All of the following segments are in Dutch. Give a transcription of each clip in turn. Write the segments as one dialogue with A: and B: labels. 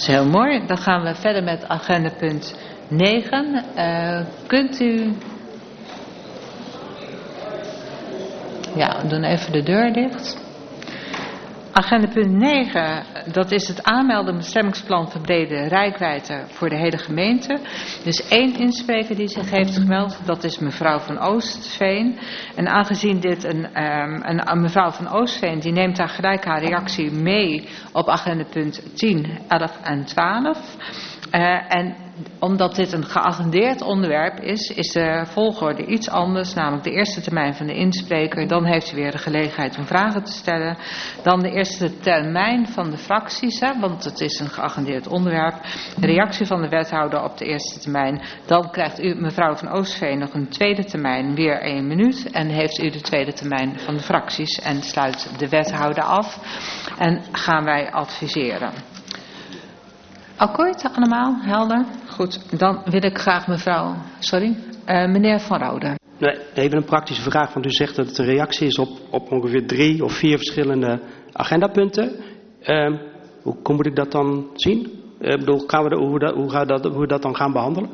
A: is heel mooi. Dan gaan we verder met agenda punt 9. Kunt u... Ja, we doen even de deur dicht. Agenda punt 9, dat is het aanmelden bestemmingsplan verbrede reikwijdte voor de hele gemeente. Dus 1 inspreker die zich heeft gemeld, dat is mevrouw van Oostveen. En aangezien dit een mevrouw van Oostveen, die neemt daar gelijk haar reactie mee op agenda punt 10, 11 en 12. En omdat dit een geagendeerd onderwerp is de volgorde iets anders. Namelijk de eerste termijn van de inspreker. Dan heeft u weer de gelegenheid om vragen te stellen. Dan de eerste termijn van de fracties. Want het is een geagendeerd onderwerp. De reactie van de wethouder op de eerste termijn. Dan krijgt u, mevrouw van Oostveen, nog een tweede termijn. Weer 1 minuut. En heeft u de tweede termijn van de fracties. En sluit de wethouder af. En gaan wij adviseren. Akkoord allemaal? Helder? Goed, dan wil ik graag meneer Van Rode.
B: Nee, even een praktische vraag, want u zegt dat het een reactie is op ongeveer 3 of 4 verschillende agendapunten. Hoe moet ik dat dan zien? Hoe we dat dan gaan behandelen?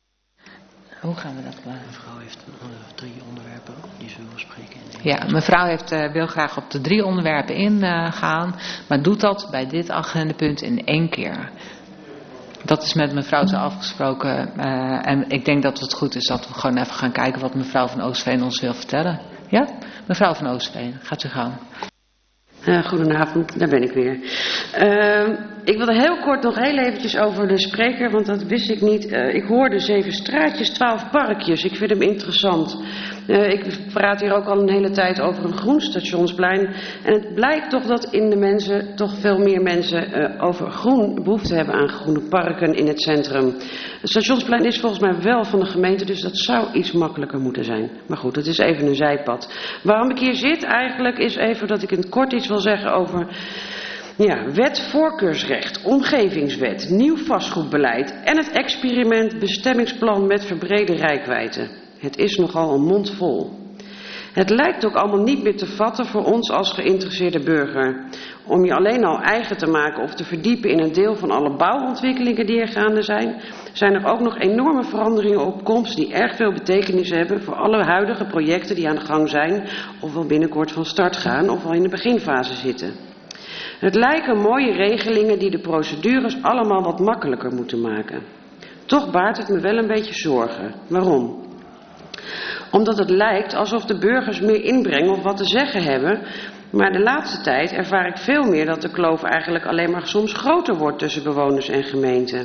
A: Hoe gaan we dat behandelen?
C: Mevrouw heeft 3 onderwerpen die ze wil bespreken.
A: Ja, mevrouw wil graag op de 3 onderwerpen ingaan, maar doet dat bij dit agendapunt in 1 keer. Dat is met mevrouw zo afgesproken. En ik denk dat het goed is dat we gewoon even gaan kijken wat mevrouw van Oostveen ons wil vertellen. Ja? Mevrouw van Oostveen, gaat u gaan.
D: Goedenavond, daar ben ik weer. Ik wilde heel kort nog heel eventjes over de spreker, want dat wist ik niet. Ik hoorde 7 straatjes, 12 parkjes. Ik vind hem interessant. Ik praat hier ook al een hele tijd over een groen stationsplein. En het blijkt toch dat in de mensen, toch veel meer mensen over groen behoefte hebben aan groene parken in het centrum. Het stationsplein is volgens mij wel van de gemeente, dus dat zou iets makkelijker moeten zijn. Maar goed, het is even een zijpad. Waarom ik hier zit eigenlijk is even dat ik in het kort iets wil zeggen over... Ja, wet voorkeursrecht, omgevingswet, nieuw vastgoedbeleid en het experiment bestemmingsplan met verbrede reikwijdte. Het is nogal een mond vol. Het lijkt ook allemaal niet meer te vatten voor ons als geïnteresseerde burger. Om je alleen al eigen te maken of te verdiepen in een deel van alle bouwontwikkelingen die er gaande zijn, zijn er ook nog enorme veranderingen op komst die erg veel betekenis hebben voor alle huidige projecten die aan de gang zijn, of wel binnenkort van start gaan of al in de beginfase zitten. Het lijken mooie regelingen die de procedures allemaal wat makkelijker moeten maken. Toch baart het me wel een beetje zorgen. Waarom? Omdat het lijkt alsof de burgers meer inbreng of wat te zeggen hebben. Maar de laatste tijd ervaar ik veel meer dat de kloof eigenlijk alleen maar soms groter wordt tussen bewoners en gemeenten.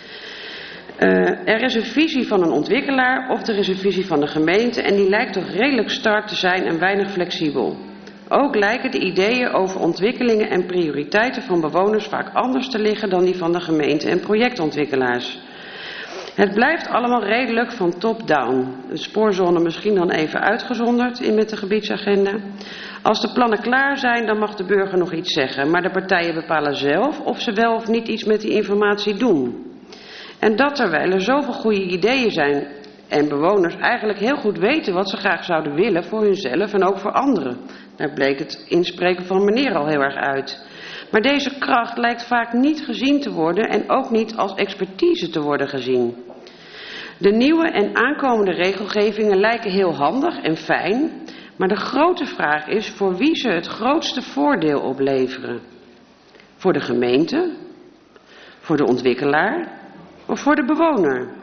D: Er is een visie van een ontwikkelaar of er is een visie van de gemeente en die lijkt toch redelijk start te zijn en weinig flexibel. Ook lijken de ideeën over ontwikkelingen en prioriteiten van bewoners vaak anders te liggen dan die van de gemeente en projectontwikkelaars. Het blijft allemaal redelijk van top-down. De spoorzone misschien dan even uitgezonderd met de gebiedsagenda. Als de plannen klaar zijn, dan mag de burger nog iets zeggen. Maar de partijen bepalen zelf of ze wel of niet iets met die informatie doen. En dat terwijl er zoveel goede ideeën zijn en bewoners eigenlijk heel goed weten wat ze graag zouden willen voor hunzelf en ook voor anderen. Daar bleek het inspreken van meneer al heel erg uit. Maar deze kracht lijkt vaak niet gezien te worden en ook niet als expertise te worden gezien. De nieuwe en aankomende regelgevingen lijken heel handig en fijn, maar de grote vraag is voor wie ze het grootste voordeel opleveren. Voor de gemeente, voor de ontwikkelaar of voor de bewoner?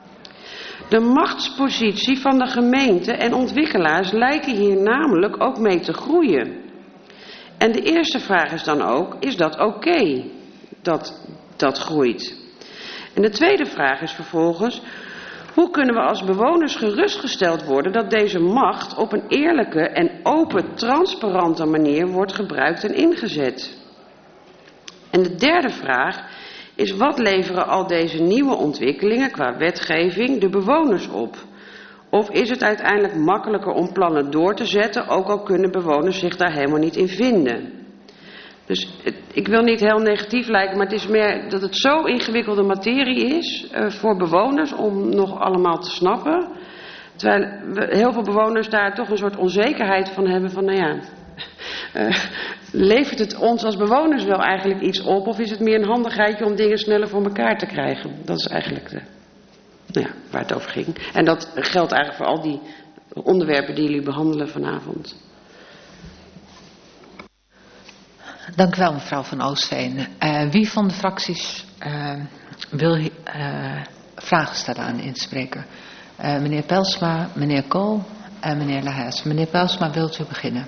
D: De machtspositie van de gemeente en ontwikkelaars lijken hier namelijk ook mee te groeien. En de eerste vraag is dan ook, is dat oké dat groeit? En de tweede vraag is vervolgens, hoe kunnen we als bewoners gerustgesteld worden dat deze macht op een eerlijke en open, transparante manier wordt gebruikt en ingezet? En de derde vraag is, wat leveren al deze nieuwe ontwikkelingen qua wetgeving de bewoners op? Of is het uiteindelijk makkelijker om plannen door te zetten, ook al kunnen bewoners zich daar helemaal niet in vinden? Dus ik wil niet heel negatief lijken, maar het is meer dat het zo ingewikkelde materie is voor bewoners om nog allemaal te snappen. Terwijl heel veel bewoners daar toch een soort onzekerheid van hebben van, nou ja, levert het ons als bewoners wel eigenlijk iets op? Of is het meer een handigheidje om dingen sneller voor elkaar te krijgen? Dat is eigenlijk waar het over ging. En dat geldt eigenlijk voor al die onderwerpen die jullie behandelen vanavond.
A: Dank u wel, mevrouw Van Oostveen. Wie van de fracties wil vragen stellen aan de inspreker? Meneer Pelsma, meneer Kool en meneer Lahaes. Meneer Pelsma, wilt u beginnen?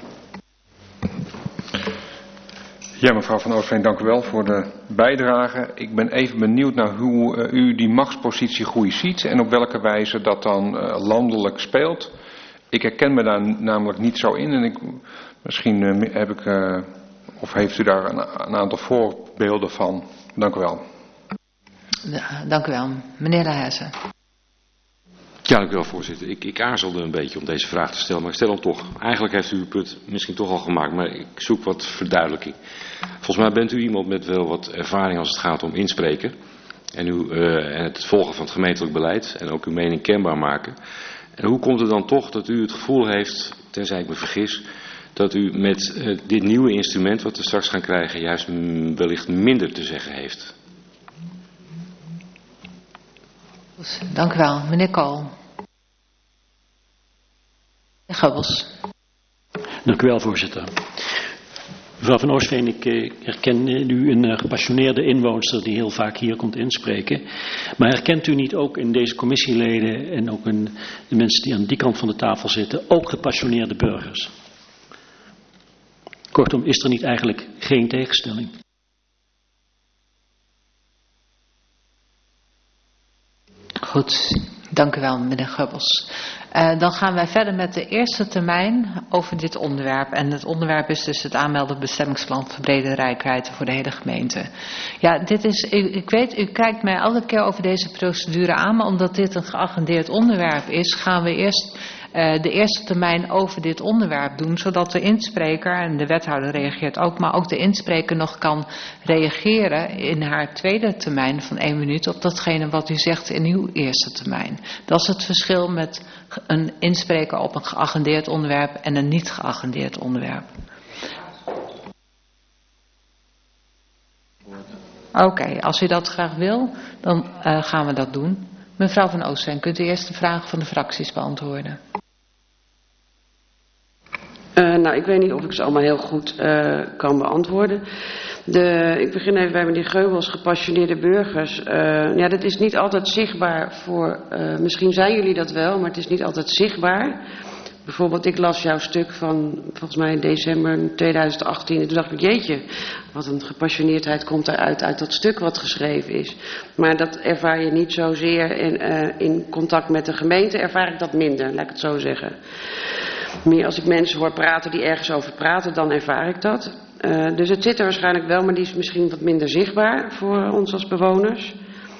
E: Ja, mevrouw Van Oostveen, dank u wel voor de bijdrage. Ik ben even benieuwd naar hoe u die machtspositiegroei ziet en op welke wijze dat dan landelijk speelt. Ik herken me daar namelijk niet zo in en misschien heb ik, of heeft u daar een aantal voorbeelden van. Dank u wel.
A: Ja, dank u wel. Meneer Lahaes.
F: Ja, dank u wel, voorzitter. Ik aarzelde een beetje om deze vraag te stellen, maar ik stel hem toch. Eigenlijk heeft u uw punt misschien toch al gemaakt, maar ik zoek wat verduidelijking. Volgens mij bent u iemand met wel wat ervaring als het gaat om inspreken. En het volgen van het gemeentelijk beleid en ook uw mening kenbaar maken. En hoe komt het dan toch dat u het gevoel heeft, tenzij ik me vergis, dat u met dit nieuwe instrument wat we straks gaan krijgen juist wellicht minder te zeggen heeft?
A: Dank u wel. Meneer Kool. Meneer Geubels.
C: Dank u wel, voorzitter. Mevrouw Van Oostveen, ik herken u een gepassioneerde inwoonster die heel vaak hier komt inspreken. Maar herkent u niet ook in deze commissieleden en ook in de mensen die aan die kant van de tafel zitten, ook gepassioneerde burgers? Kortom, is er niet eigenlijk geen tegenstelling?
A: Goed, dank u wel, meneer Geubels. Dan gaan wij verder met de eerste termijn over dit onderwerp. En het onderwerp is dus het aanmelden bestemmingsplan verbrede reikwijdte voor de hele gemeente. Ja, dit is, ik weet, u kijkt mij elke keer over deze procedure aan, maar omdat dit een geagendeerd onderwerp is, gaan we eerst de eerste termijn over dit onderwerp doen, zodat de inspreker, en de wethouder reageert ook, maar ook de inspreker nog kan reageren in haar tweede termijn van 1 minuut op datgene wat u zegt in uw eerste termijn. Dat is het verschil met een inspreker op een geagendeerd onderwerp en een niet geagendeerd onderwerp. Oké, als u dat graag wil, dan gaan we dat doen. Mevrouw Van Oostveen, kunt u eerst de vragen van de fracties beantwoorden?
D: Nou, ik weet niet of ik ze allemaal heel goed kan beantwoorden. Ik begin even bij meneer Geubels, gepassioneerde burgers. Ja, dat is niet altijd zichtbaar voor, misschien zijn jullie dat wel, maar het is niet altijd zichtbaar. Bijvoorbeeld, ik las jouw stuk van, volgens mij in december 2018. En toen dacht ik, jeetje, wat een gepassioneerdheid komt eruit uit dat stuk wat geschreven is. Maar dat ervaar je niet zozeer in contact met de gemeente, ervaar ik dat minder, laat ik het zo zeggen. Meer als ik mensen hoor praten die ergens over praten, dan ervaar ik dat. Dus het zit er waarschijnlijk wel, maar die is misschien wat minder zichtbaar voor ons als bewoners.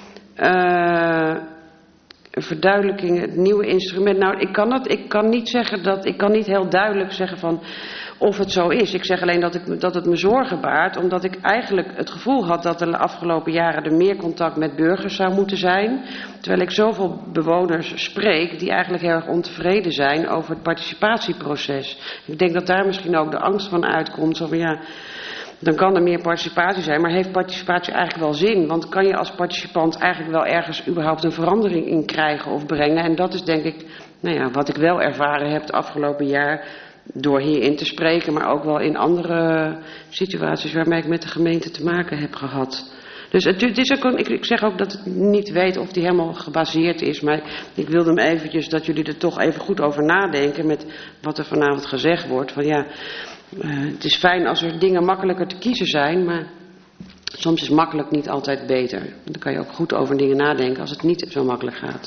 D: Verduidelijking, het nieuwe instrument. Nou, ik kan niet heel duidelijk zeggen van of het zo is. Ik zeg alleen dat het me zorgen baart, omdat ik eigenlijk het gevoel had dat de afgelopen jaren er meer contact met burgers zou moeten zijn. Terwijl ik zoveel bewoners spreek die eigenlijk heel erg ontevreden zijn over het participatieproces. Ik denk dat daar misschien ook de angst van uitkomt. Zo van ja, dan kan er meer participatie zijn, maar heeft participatie eigenlijk wel zin? Want kan je als participant eigenlijk wel ergens überhaupt een verandering in krijgen of brengen? En dat is denk ik, nou ja, wat ik wel ervaren heb het afgelopen jaar door hierin te spreken, maar ook wel in andere situaties waarmee ik met de gemeente te maken heb gehad. Dus het is ook ik zeg ook dat ik niet weet of die helemaal gebaseerd is, maar ik wilde hem eventjes dat jullie er toch even goed over nadenken met wat er vanavond gezegd wordt. Van ja, het is fijn als er dingen makkelijker te kiezen zijn, maar soms is makkelijk niet altijd beter. Dan kan je ook goed over dingen nadenken als het niet zo makkelijk gaat.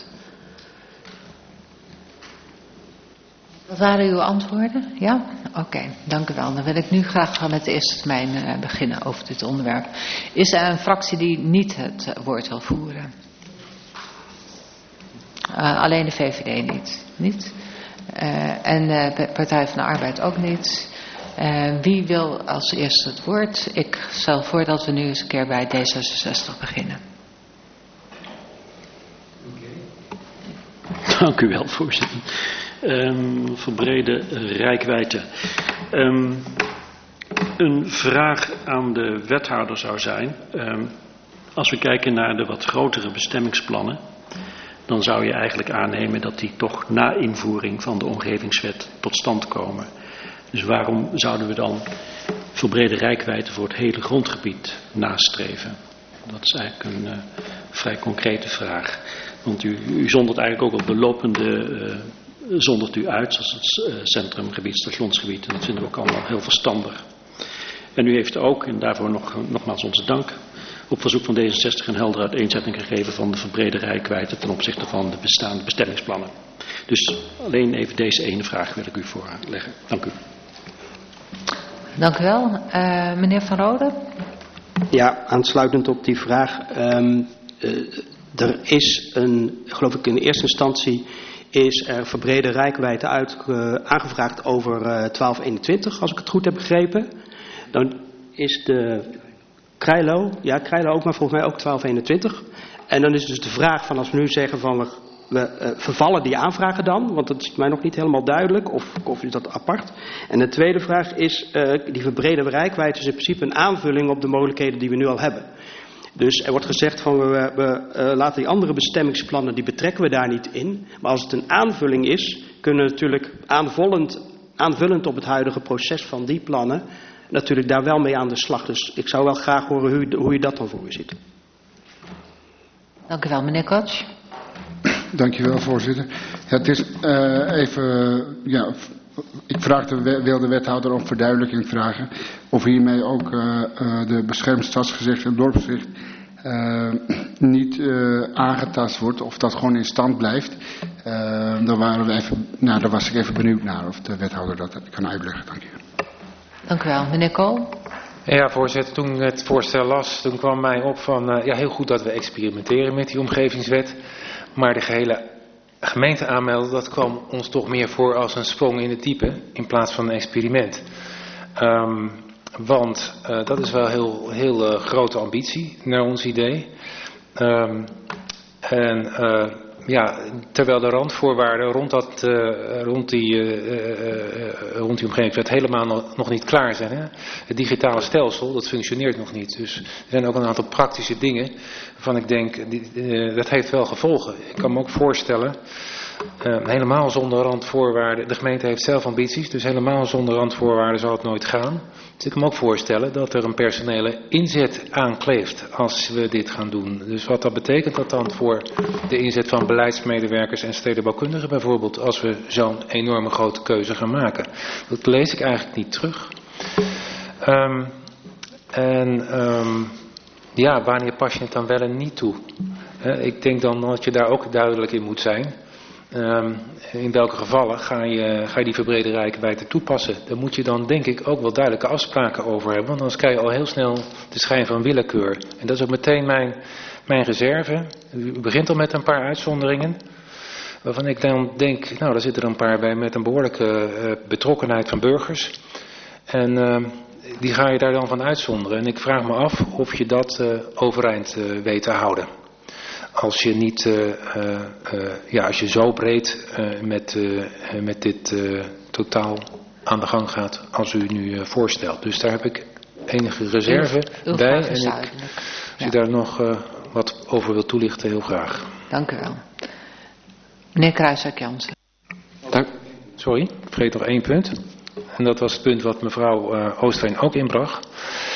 A: Wat waren uw antwoorden? Ja? Oké, dank u wel. Dan wil ik nu graag met de eerste termijn beginnen over dit onderwerp. Is er een fractie die niet het woord wil voeren? Alleen de VVD niet? En de Partij van de Arbeid ook niet? Wie wil als eerste het woord? Ik stel voor dat we nu eens een keer bij D66 beginnen.
C: Dank u wel, voorzitter. Verbrede reikwijdte. Een vraag aan de wethouder zou zijn, als we kijken naar de wat grotere bestemmingsplannen, dan zou je eigenlijk aannemen dat die toch na invoering van de omgevingswet tot stand komen. Dus waarom zouden we dan verbrede reikwijdte voor het hele grondgebied nastreven? Dat is eigenlijk een vrij concrete vraag. Want u zondert eigenlijk ook op de lopende zondert u uit, zoals het centrumgebied, stationsgebied. En dat vinden we ook allemaal heel verstandig. En u heeft ook, en daarvoor nogmaals onze dank, op verzoek van D66 een heldere uiteenzetting gegeven van de verbrede reikwijdte ten opzichte van de bestaande bestemmingsplannen. Dus alleen even deze ene vraag wil ik u voorleggen. Dank u.
A: Dank u wel. Meneer Van Rode?
B: Ja, aansluitend op die vraag. Er is geloof ik in de eerste instantie, is er verbrede reikwijdte aangevraagd over 1221, als ik het goed heb begrepen. Dan is de Krijlo ook, maar volgens mij ook 1221. En dan is dus de vraag van, als we nu zeggen van we vervallen die aanvragen dan, want dat is mij nog niet helemaal duidelijk, of is dat apart. En de tweede vraag is, die verbrede reikwijdte is in principe een aanvulling op de mogelijkheden die we nu al hebben. Dus er wordt gezegd van we laten die andere bestemmingsplannen, die betrekken we daar niet in. Maar als het een aanvulling is, kunnen we natuurlijk aanvullend op het huidige proces van die plannen natuurlijk daar wel mee aan de slag. Dus ik zou wel graag horen hoe u dat dan voor u ziet.
A: Dank u wel, meneer Koch.
G: Dank je wel, voorzitter. Ja, het is ik wil de wethouder om verduidelijking vragen of hiermee ook de beschermd stadsgezicht en dorpsgezicht niet aangetast wordt, of dat gewoon in stand blijft. Daar was ik even benieuwd naar of de wethouder dat kan uitleggen. Dank je.
A: Dank u wel. Meneer Kool?
H: Ja, voorzitter, toen ik het voorstel las, toen kwam mij op van, heel goed dat we experimenteren met die omgevingswet, maar de gehele gemeente aanmelden, dat kwam ons toch meer voor als een sprong in het diepe, in plaats van een experiment. Want dat is wel heel grote ambitie, naar ons idee. Terwijl de randvoorwaarden rond die omgevingswet helemaal nog niet klaar zijn. Hè? Het digitale stelsel, dat functioneert nog niet. Dus er zijn ook een aantal praktische dingen waarvan ik denk, dat heeft wel gevolgen. Ik kan me ook voorstellen, helemaal zonder randvoorwaarden, de gemeente heeft zelf ambities, dus helemaal zonder randvoorwaarden zal het nooit gaan. Dus ik kan me ook voorstellen dat er een personele inzet aankleeft als we dit gaan doen. Dus wat dat betekent dat dan voor de inzet van beleidsmedewerkers en stedenbouwkundigen bijvoorbeeld, als we zo'n enorme grote keuze gaan maken. Dat lees ik eigenlijk niet terug. Wanneer pas je het dan wel en niet toe? Ik denk dan dat je daar ook duidelijk in moet zijn. In welke gevallen ga je die verbrede reikwijdte toepassen? Daar moet je dan denk ik ook wel duidelijke afspraken over hebben. Want anders krijg je al heel snel de schijn van willekeur. En dat is ook meteen mijn reserve. U begint al met een paar uitzonderingen. Waarvan ik dan denk, daar zitten er een paar bij met een behoorlijke betrokkenheid van burgers. En die ga je daar dan van uitzonderen. En ik vraag me af of je dat overeind weet te houden. Als je niet, als je zo breed met dit totaal aan de gang gaat als u nu voorstelt. Dus daar heb ik enige reserve bij. En als u daar nog wat over wilt toelichten, heel graag.
A: Dank u wel. Meneer Kruijswijk-Jansen.
H: Sorry, ik vergeet nog 1 punt. En dat was het punt wat mevrouw Oostveen ook inbracht.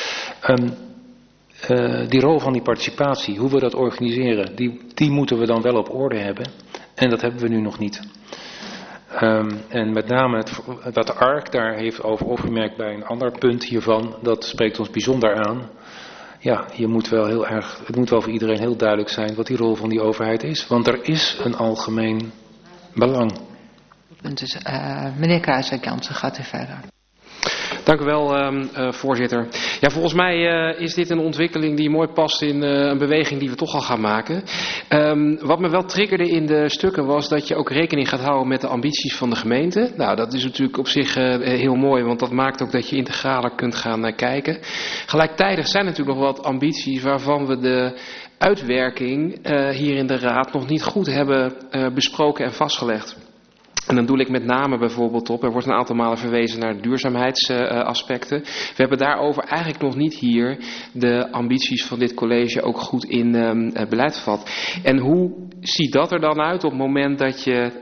H: Die rol van die participatie, hoe we dat organiseren, die moeten we dan wel op orde hebben. En dat hebben we nu nog niet. En met name wat de ARC daar heeft over opgemerkt bij een ander punt hiervan, dat spreekt ons bijzonder aan. Ja, het moet wel voor iedereen heel duidelijk zijn wat die rol van die overheid is. Want er is een algemeen belang.
A: Dus, meneer Kruijswijk-Jansen, gaat u verder.
I: Dank u wel, voorzitter. Ja, volgens mij is dit een ontwikkeling die mooi past in een beweging die we toch al gaan maken. Wat me wel triggerde in de stukken was dat je ook rekening gaat houden met de ambities van de gemeente. Nou, dat is natuurlijk op zich heel mooi, want dat maakt ook dat je integraler kunt gaan kijken. Gelijktijdig zijn natuurlijk nog wat ambities waarvan we de uitwerking hier in de Raad nog niet goed hebben besproken en vastgelegd. En dan doe ik met name bijvoorbeeld op, er wordt een aantal malen verwezen naar duurzaamheidsaspecten. We hebben daarover eigenlijk nog niet hier de ambities van dit college ook goed in beleid gevat. En hoe ziet dat er dan uit op het moment dat je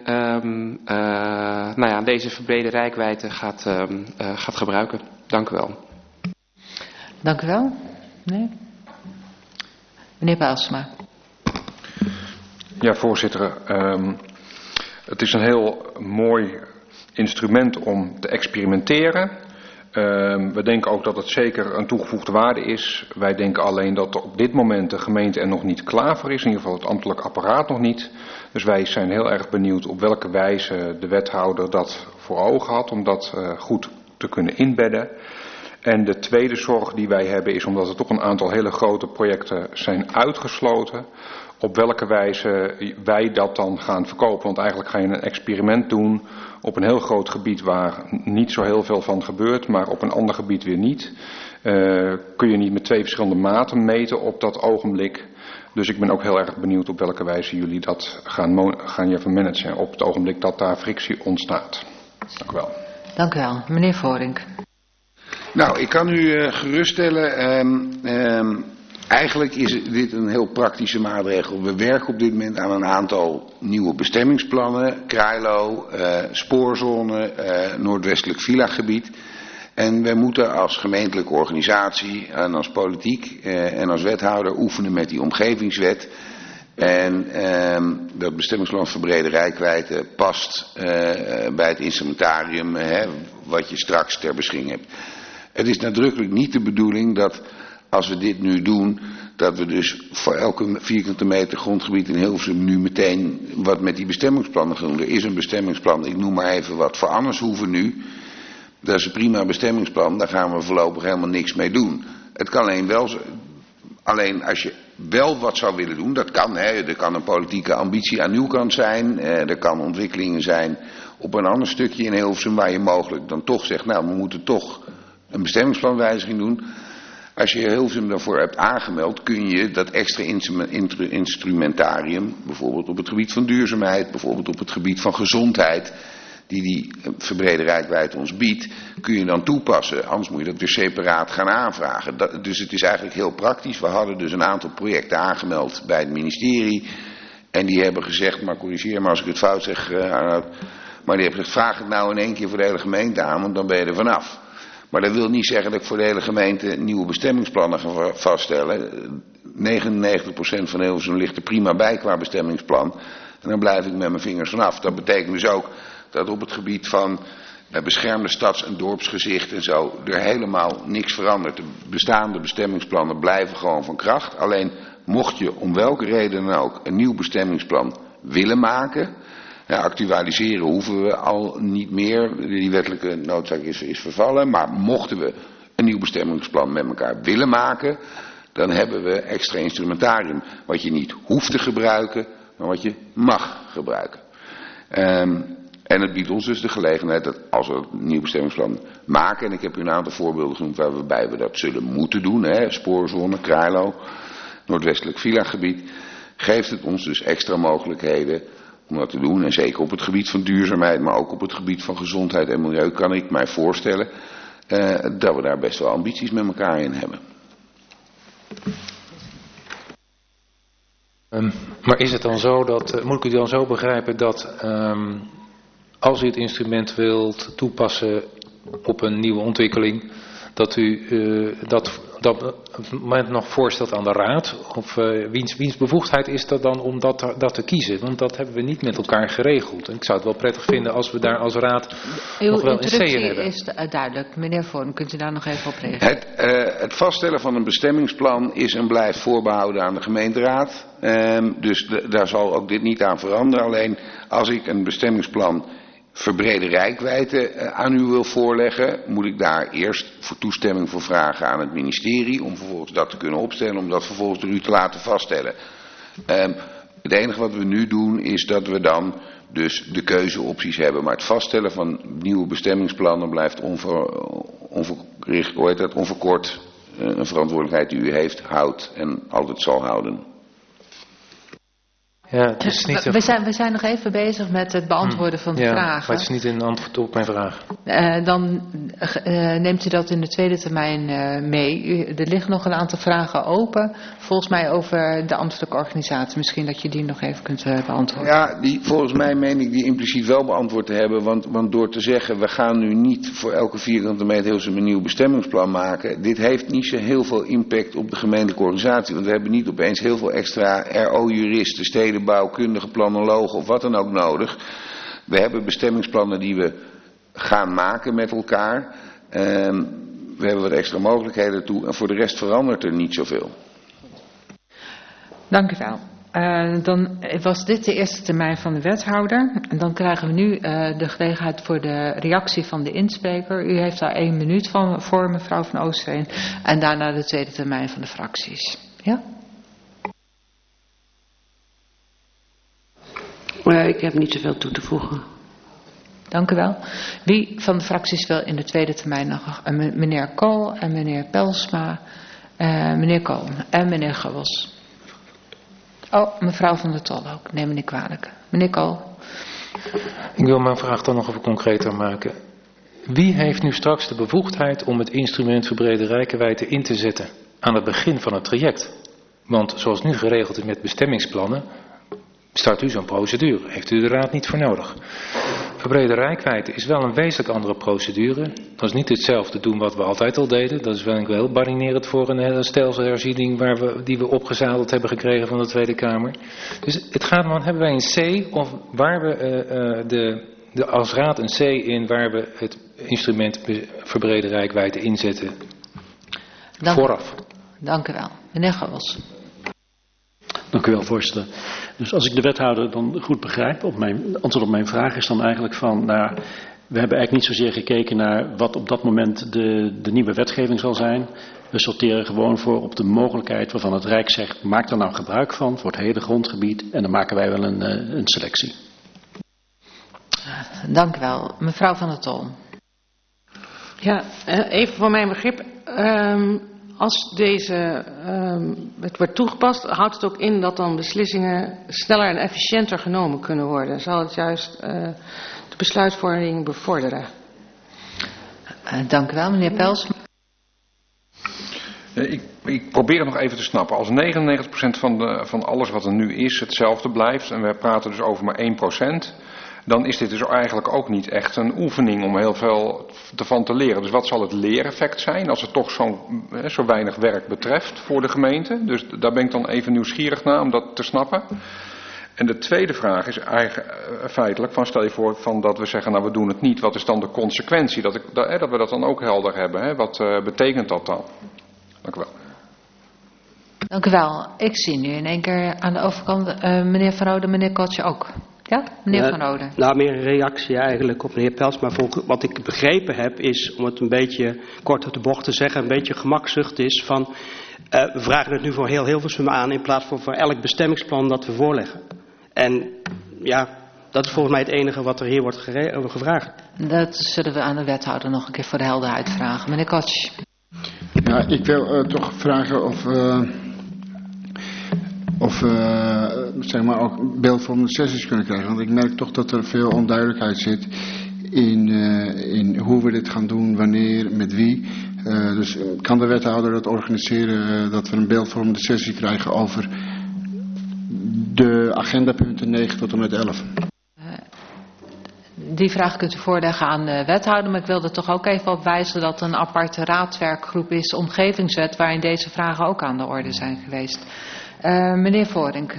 I: deze verbrede reikwijdte gaat gebruiken? Dank u wel.
A: Dank u wel. Nee? Meneer Bijlsma.
E: Ja, voorzitter. Het is een heel mooi instrument om te experimenteren. We denken ook dat het zeker een toegevoegde waarde is. Wij denken alleen dat op dit moment de gemeente er nog niet klaar voor is. In ieder geval het ambtelijk apparaat nog niet. Dus wij zijn heel erg benieuwd op welke wijze de wethouder dat voor ogen had. Om dat goed te kunnen inbedden. En de tweede zorg die wij hebben is omdat er toch een aantal hele grote projecten zijn uitgesloten. Op welke wijze wij dat dan gaan verkopen. Want eigenlijk ga je een experiment doen op een heel groot gebied waar niet zo heel veel van gebeurt. Maar op een ander gebied weer niet. Kun je niet met 2 verschillende maten meten op dat ogenblik. Dus ik ben ook heel erg benieuwd op welke wijze jullie dat gaan managen. Op het ogenblik dat daar frictie ontstaat. Dank u wel.
A: Dank u wel. Meneer Voorink.
J: Nou, ik kan u geruststellen, eigenlijk is dit een heel praktische maatregel. We werken op dit moment aan een aantal nieuwe bestemmingsplannen. Krailo, spoorzone, noordwestelijk villa-gebied. En wij moeten als gemeentelijke organisatie en als politiek en als wethouder oefenen met die omgevingswet. En dat bestemmingsplan verbrede reikwijdte past bij het instrumentarium wat je straks ter beschikking hebt. Het is nadrukkelijk niet de bedoeling dat als we dit nu doen, dat we dus voor elke vierkante meter grondgebied in Hilversum nu meteen wat met die bestemmingsplannen gaan doen. Er is een bestemmingsplan, ik noem maar even wat, voor Annershoeven nu. Dat is een prima bestemmingsplan, daar gaan we voorlopig helemaal niks mee doen. Het kan alleen als je wel wat zou willen doen, dat kan. Er kan een politieke ambitie aan uw kant zijn, er kan ontwikkelingen zijn op een ander stukje in Hilversum waar je mogelijk dan toch zegt, nou we moeten toch een bestemmingsplanwijziging doen. Als je Hilversum daarvoor hebt aangemeld, kun je dat extra instrumentarium, bijvoorbeeld op het gebied van duurzaamheid, bijvoorbeeld op het gebied van gezondheid, die verbrede reikwijdte ons biedt, kun je dan toepassen. Anders moet je dat weer separaat gaan aanvragen. Dus het is eigenlijk heel praktisch. We hadden dus een aantal projecten aangemeld bij het ministerie. En die hebben gezegd, maar corrigeer me als ik het fout zeg, maar die hebben gezegd, vraag het nou in één keer voor de hele gemeente aan, want dan ben je er vanaf. Maar dat wil niet zeggen dat ik voor de hele gemeente nieuwe bestemmingsplannen ga vaststellen. 99% van Hilversum ligt er prima bij qua bestemmingsplan. En dan blijf ik met mijn vingers vanaf. Dat betekent dus ook dat op het gebied van beschermde stads- en dorpsgezicht en zo er helemaal niks verandert. De bestaande bestemmingsplannen blijven gewoon van kracht. Alleen mocht je om welke reden dan ook een nieuw bestemmingsplan willen maken, actualiseren hoeven we al niet meer. Die wettelijke noodzaak is vervallen. Maar mochten we een nieuw bestemmingsplan met elkaar willen maken, dan hebben we extra instrumentarium. Wat je niet hoeft te gebruiken, maar wat je mag gebruiken. En het biedt ons dus de gelegenheid dat als we een nieuw bestemmingsplan maken, en ik heb u een aantal voorbeelden genoemd waarbij we dat zullen moeten doen, spoorzone, Krailo, noordwestelijk villa-gebied, geeft het ons dus extra mogelijkheden om dat te doen. En zeker op het gebied van duurzaamheid, maar ook op het gebied van gezondheid en milieu kan ik mij voorstellen dat we daar best wel ambities met elkaar in hebben.
H: Maar is het dan zo dat, moet ik u dan zo begrijpen dat als u het instrument wilt toepassen op een nieuwe ontwikkeling, dat u dat op het moment nog voorstelt aan de raad? Of wiens bevoegdheid is dat dan om dat te kiezen? Want dat hebben we niet met elkaar geregeld. En ik zou het wel prettig vinden als we daar als raad nog wel een C in hebben.
A: Uw interruptie is duidelijk. Meneer Vorm, kunt u daar nog even op reageren?
J: Het vaststellen van een bestemmingsplan is en blijft voorbehouden aan de gemeenteraad. Dus daar zal ook dit niet aan veranderen. Alleen als ik een bestemmingsplan verbrede reikwijdte aan u wil voorleggen, moet ik daar eerst voor toestemming voor vragen aan het ministerie, om vervolgens dat te kunnen opstellen, om dat vervolgens door u te laten vaststellen. Het enige wat we nu doen is dat we dan dus de keuzeopties hebben, maar het vaststellen van nieuwe bestemmingsplannen blijft onverkort een verantwoordelijkheid die u heeft, houdt en altijd zal houden.
H: Ja, het is niet
A: we zijn nog even bezig met het beantwoorden van de vragen.
H: Maar het is niet een antwoord op mijn vraag.
A: Dan neemt u dat in de tweede termijn mee. Er liggen nog een aantal vragen open. Volgens mij over de ambtelijke organisatie. Misschien dat je die nog even kunt beantwoorden.
J: Ja, volgens mij meen ik die impliciet wel beantwoord te hebben. Want door te zeggen, we gaan nu niet voor elke vierkante meter heel een nieuw bestemmingsplan maken. Dit heeft niet zo heel veel impact op de gemeentelijke organisatie. Want we hebben niet opeens heel veel extra RO-juristen, stedenbouwkundige, planologen of wat dan ook nodig. We hebben bestemmingsplannen die we gaan maken met elkaar. We hebben wat extra mogelijkheden toe. En voor de rest verandert er niet zoveel.
A: Dank u wel. Dan was dit de eerste termijn van de wethouder. En dan krijgen we nu de gelegenheid voor de reactie van de inspreker. U heeft daar 1 minuut voor, mevrouw Van Oostveen. En daarna de tweede termijn van de fracties. Ja?
D: Ik heb niet zoveel toe te voegen.
A: Dank u wel. Wie van de fracties wil in de tweede termijn nog? Meneer Kool en meneer Pelsma. Meneer Kool en meneer Gewels. Oh, mevrouw Van der Tol ook. Neem me niet kwalijk. Meneer Kool.
H: Ik wil mijn vraag dan nog even concreter maken. Wie heeft nu straks de bevoegdheid om het instrument verbrede reikwijdte in te zetten aan het begin van het traject? Want zoals nu geregeld is met bestemmingsplannen, start u zo'n procedure. Heeft u de raad niet voor nodig. Verbrede reikwijdte is wel een wezenlijk andere procedure. Dat is niet hetzelfde doen wat we altijd al deden. Dat is wel heel barinerend voor een hele stelselherziening die we opgezadeld hebben gekregen van de Tweede Kamer. Dus het gaat om, hebben wij een C of waar we als raad een C in waar we het instrument verbrede reikwijdte inzetten vooraf.
A: Dank u wel. Meneer Gewels.
C: Dank u wel, voorzitter. Dus als ik de wethouder dan goed begrijp, antwoord op mijn vraag is dan eigenlijk van, nou, we hebben eigenlijk niet zozeer gekeken naar wat op dat moment de nieuwe wetgeving zal zijn. We sorteren gewoon voor op de mogelijkheid waarvan het Rijk zegt, maak er nou gebruik van voor het hele grondgebied en dan maken wij wel een selectie.
A: Dank u wel. Mevrouw Van der Tol.
K: Ja, even voor mijn begrip. Als het wordt toegepast, houdt het ook in dat dan beslissingen sneller en efficiënter genomen kunnen worden. Zal het juist de besluitvorming bevorderen?
A: Dank u wel, meneer Pels.
E: Ik probeer het nog even te snappen. Als 99% van alles wat er nu is hetzelfde blijft, en we praten dus over maar 1%... dan is dit dus eigenlijk ook niet echt een oefening om heel veel ervan te leren. Dus wat zal het leereffect zijn als het toch zo weinig werk betreft voor de gemeente? Dus daar ben ik dan even nieuwsgierig naar om dat te snappen. En de tweede vraag is eigenlijk feitelijk van, stel je voor van dat we zeggen, nou we doen het niet. Wat is dan de consequentie? Dat we dat dan ook helder hebben. Hè? Wat betekent dat dan? Dank u wel.
A: Dank u wel. Ik zie nu in één keer aan de overkant meneer Van Rode, meneer Kotje ook. Ja, meneer Van Rode.
B: Nou, meer een reactie eigenlijk op meneer Pels. Maar wat ik begrepen heb is, om het een beetje kort op de bocht te zeggen, een beetje gemakzucht is van, we vragen het nu voor heel Hilversum aan in plaats van voor elk bestemmingsplan dat we voorleggen. En ja, dat is volgens mij het enige wat er hier wordt gevraagd.
A: Dat zullen we aan de wethouder nog een keer voor de helderheid vragen. Meneer Kotsch.
G: Ja, ik wil toch vragen of zeg maar ook beeldvormende sessies kunnen krijgen. Want ik merk toch dat er veel onduidelijkheid zit in hoe we dit gaan doen, wanneer, met wie. Dus kan de wethouder dat organiseren dat we een beeldvormende sessie krijgen over de agendapunten 9 tot en met 11?
A: Die vraag kunt u voorleggen aan de wethouder, maar ik wilde toch ook even op wijzen dat er een aparte raadswerkgroep is, omgevingswet, waarin deze vragen ook aan de orde zijn geweest. Meneer Voorink.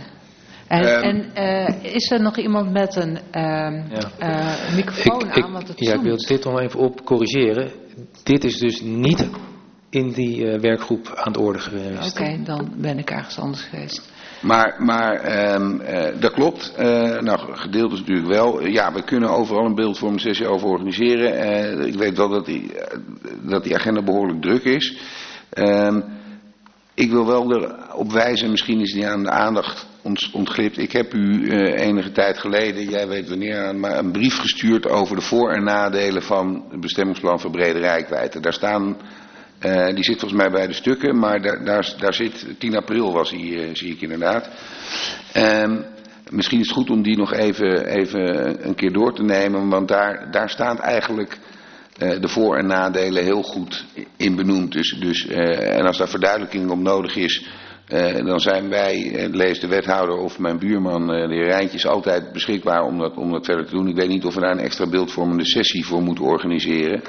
A: Is er nog iemand met een microfoon aan? Want het
H: ik wil dit nog even op corrigeren. Dit is dus niet in die werkgroep aan de orde geweest.
A: Oké, dan ben ik ergens anders geweest.
J: Maar dat klopt. Nou, gedeeld is natuurlijk wel. Ja, we kunnen overal een beeldvormende sessie over organiseren. Ik weet wel dat die agenda behoorlijk druk is. Ik wil wel erop wijzen, misschien is die aan de aandacht ontglipt. Ik heb u enige tijd geleden, jij weet wanneer, maar een brief gestuurd over de voor- en nadelen van het bestemmingsplan voor brede reikwijdte. Daar staan, die zit volgens mij bij de stukken, maar daar zit, 10 april was die, zie ik inderdaad. Misschien is het goed om die nog even een keer door te nemen, want daar staat eigenlijk de voor- en nadelen heel goed in benoemd. En als daar verduidelijking op nodig is, dan zijn wij, lees de wethouder of mijn buurman, de heer Rijntjes, altijd beschikbaar om dat verder te doen. Ik weet niet of we daar een extra beeldvormende sessie voor moeten organiseren.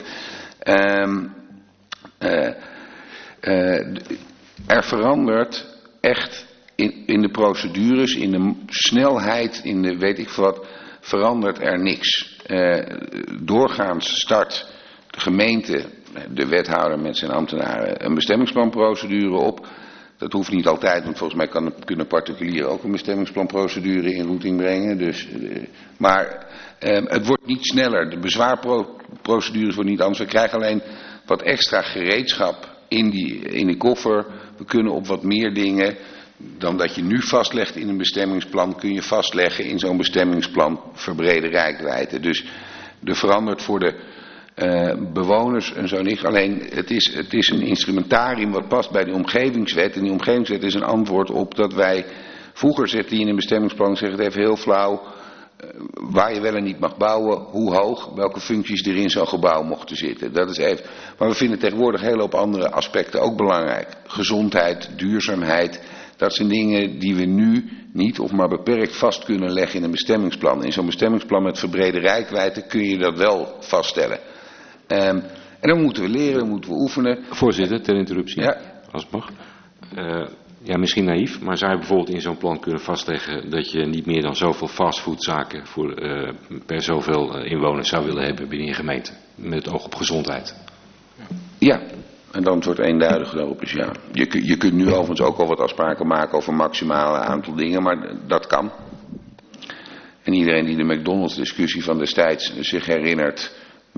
J: Er verandert echt in de procedures, in de snelheid, in de weet ik wat, verandert er niks. Doorgaans start de gemeente, de wethouder met zijn ambtenaren, een bestemmingsplanprocedure op. Dat hoeft niet altijd, want volgens mij kunnen particulieren ook een bestemmingsplanprocedure in routing brengen. Maar het wordt niet sneller. De bezwaarprocedures worden niet anders. We krijgen alleen wat extra gereedschap in die koffer. We kunnen op wat meer dingen dan dat je nu vastlegt in een bestemmingsplan, kun je vastleggen in zo'n bestemmingsplan verbrede reikwijdte. Dus er verandert voor de bewoners en zo niet. Alleen het is een instrumentarium wat past bij de omgevingswet. En die omgevingswet is een antwoord op dat wij vroeger zetten in een bestemmingsplan, ik zeg het even heel flauw, waar je wel en niet mag bouwen, hoe hoog, welke functies er in zo'n gebouw mochten zitten. Dat is even. Maar we vinden tegenwoordig een hele hoop andere aspecten ook belangrijk. Gezondheid, duurzaamheid, dat zijn dingen die we nu niet of maar beperkt vast kunnen leggen in een bestemmingsplan. In zo'n bestemmingsplan met verbrede reikwijdte kun je dat wel vaststellen. En dan moeten we leren, dan moeten we oefenen.
F: Voorzitter, ter interruptie,
J: ja.
F: Als het mag. Ja, misschien naïef, maar zou je bijvoorbeeld in zo'n plan kunnen vastleggen dat je niet meer dan zoveel fastfoodzaken per zoveel inwoners zou willen hebben binnen je gemeente, met het oog op gezondheid?
J: Ja, en dan wordt eenduidig daarop. Dus ja, je kunt nu overigens ook al wat afspraken maken over een maximale aantal dingen, maar dat kan. En iedereen die de McDonald's discussie van destijds zich herinnert,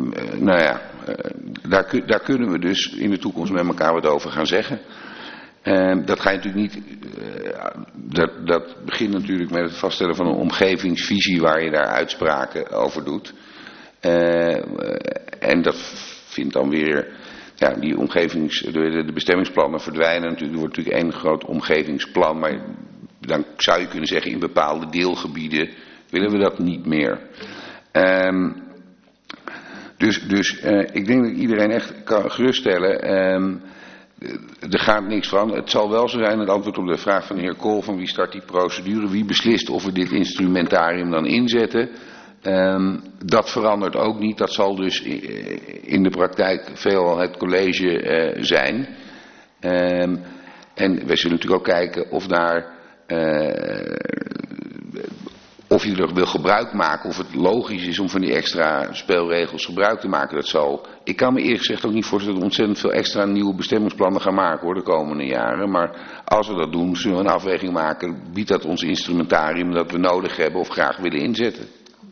J: daar kunnen we dus in de toekomst met elkaar wat over gaan zeggen. Dat ga je natuurlijk niet. Dat begint natuurlijk met het vaststellen van een omgevingsvisie waar je daar uitspraken over doet. En dat vindt dan weer. Ja, die de bestemmingsplannen verdwijnen natuurlijk. Er wordt natuurlijk één groot omgevingsplan. Maar dan zou je kunnen zeggen in bepaalde deelgebieden willen we dat niet meer. Dus ik denk dat iedereen echt kan geruststellen. Er gaat niks van. Het zal wel zo zijn, het antwoord op de vraag van de heer Kool, van wie start die procedure, wie beslist of we dit instrumentarium dan inzetten. Dat verandert ook niet. Dat zal dus in de praktijk veelal het college zijn. En wij zullen natuurlijk ook kijken of je er wil gebruik maken, of het logisch is om van die extra speelregels gebruik te maken. Ik kan me eerlijk gezegd ook niet voorstellen dat we ontzettend veel extra nieuwe bestemmingsplannen gaan maken de komende jaren. Maar als we dat doen, zullen we een afweging maken. Biedt dat ons instrumentarium dat we nodig hebben of graag willen inzetten?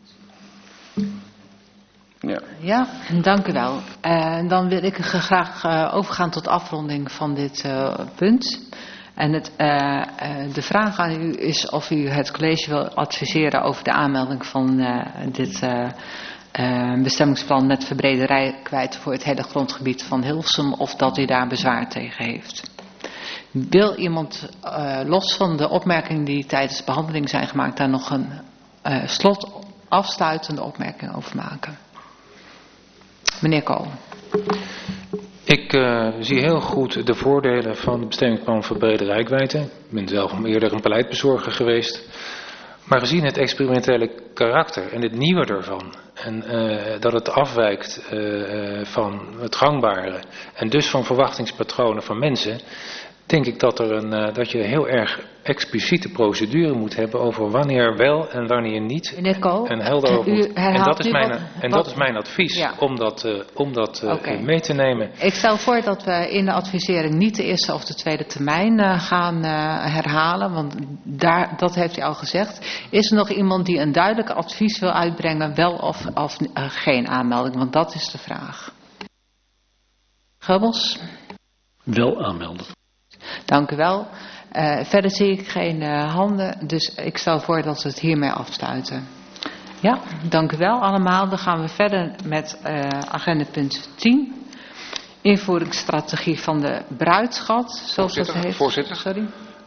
A: Ja, dank u wel. Dan wil ik graag overgaan tot afronding van dit punt. En de vraag aan u is of u het college wil adviseren over de aanmelding van dit bestemmingsplan met verbrede reikwijdte voor het hele grondgebied van Hilversum, of dat u daar bezwaar tegen heeft. Wil iemand, los van de opmerkingen die tijdens behandeling zijn gemaakt, daar nog een afsluitende opmerking over maken? Meneer Kool.
H: Ik zie heel goed de voordelen van het bestemmingsplan voor brede reikwijdte. Ik ben zelf eerder een beleidbezorger geweest. Maar gezien het experimentele karakter en het nieuwe ervan, en dat het afwijkt van het gangbare en dus van verwachtingspatronen van mensen, denk ik dat je heel erg expliciete procedure moet hebben over wanneer wel en wanneer niet.
A: Meneer Kool,
H: en helder over. En dat is mijn advies,
A: ja,
H: om dat mee te nemen.
A: Ik stel voor dat we in de advisering niet de eerste of de tweede termijn gaan herhalen, want dat heeft u al gezegd. Is er nog iemand die een duidelijk advies wil uitbrengen, wel of geen aanmelding? Want dat is de vraag. Geubels?
C: Wel aanmelden.
A: Dank u wel. Verder zie ik geen handen, dus ik stel voor dat we het hiermee afsluiten. Ja, dank u wel allemaal. Dan gaan we verder met agenda punt 10. Invoeringsstrategie van de bruidschat, zoals dat heet.
E: Voorzitter.
A: Sorry.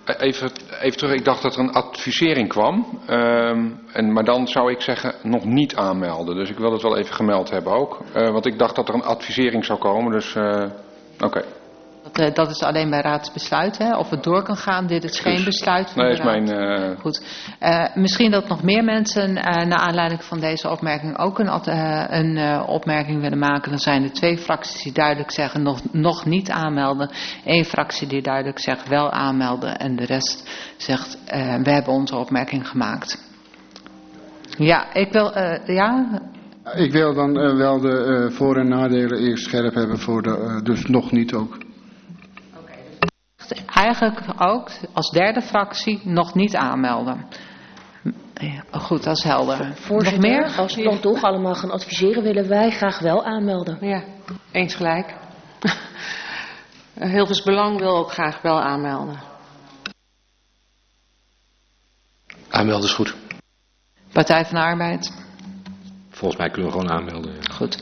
E: Even terug, ik dacht dat er een advisering kwam. Maar dan zou ik zeggen nog niet aanmelden. Dus ik wil het wel even gemeld hebben ook. Want ik dacht dat er een advisering zou komen. Dus oké.
A: Dat is alleen bij raadsbesluit, hè? Of het door kan gaan. Dit is geen besluit van de raad. Goed. Misschien dat nog meer mensen naar aanleiding van deze opmerking ook een opmerking willen maken. Dan zijn er 2 fracties die duidelijk zeggen nog niet aanmelden. 1 fractie die duidelijk zegt wel aanmelden. En de rest zegt we hebben onze opmerking gemaakt. Ja, ik wil...
G: Ik wil dan wel de voor- en nadelen eerst scherp hebben voor dus nog niet ook.
A: Eigenlijk ook als derde fractie nog niet aanmelden. Goed, dat is helder.
L: Voorzitter, nog meer? Als we dan toch allemaal gaan adviseren, willen wij graag wel aanmelden.
K: Ja, eens gelijk. Hilvers Belang wil ook graag wel aanmelden.
I: Aanmelden is goed.
A: Partij van de Arbeid?
F: Volgens mij kunnen we gewoon aanmelden. Ja.
A: Goed.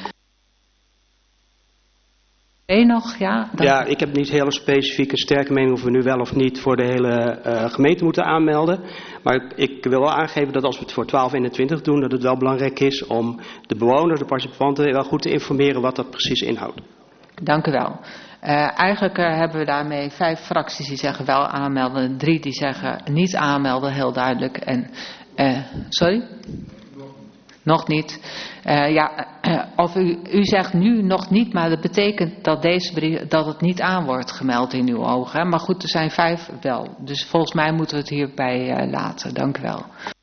A: Nog, ja?
B: Ja, ik heb niet hele specifieke sterke mening of we nu wel of niet voor de hele gemeente moeten aanmelden. Maar ik wil wel aangeven dat als we het voor 1221 doen, dat het wel belangrijk is om de bewoners, de participanten wel goed te informeren wat dat precies inhoudt.
A: Dank u wel. Eigenlijk hebben we daarmee 5 fracties die zeggen wel aanmelden, 3 die zeggen niet aanmelden, heel duidelijk. En, sorry? Nog niet. Of u zegt nu nog niet, maar dat betekent dat deze brief, dat het niet aan wordt gemeld in uw ogen. Maar goed, er zijn 5 wel. Dus volgens mij moeten we het hierbij laten. Dank u wel.